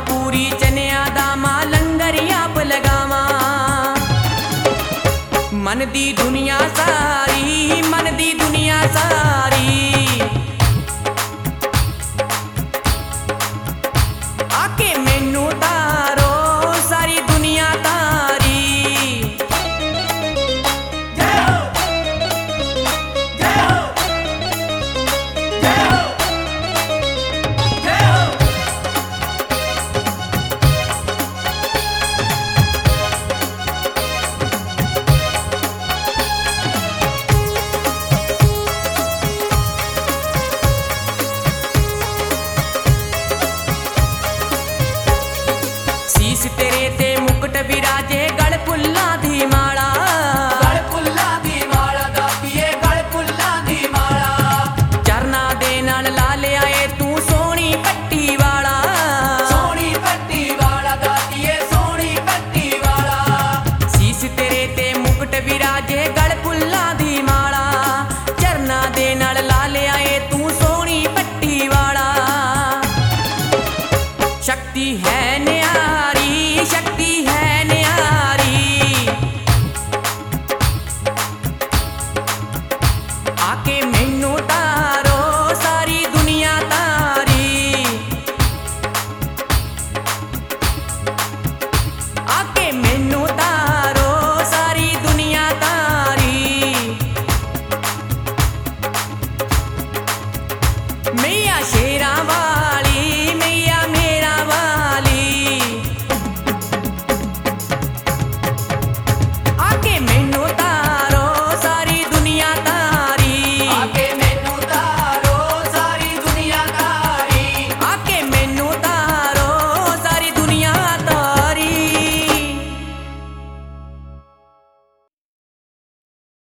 पूरी चनिया दा मां लंगर आप लगावा। मन दी दुनिया सारी, मन दी दुनिया सारी आके मैनू तारो, सारी दुनिया तारी। जय हो, जय हो, जय हो, जय हो। शीश तेरे ते मुकुट विराजे, गल फुल्लां दी माला, गल फुल्लां दी माला दातिए, गल फुल्लां दी माला। चरना दे नाल ला लिया ए तू सोहनी पट्टी वाला, सोहनी पट्टी वाला दातिए, सोहनी पट्टी वाला। शीश तेरे ते मुकुट विराजे, गल फुल्लां दी माला, चरना दे नाल ला लिया ए तू सोहनी पट्टी वाला। शक्ति है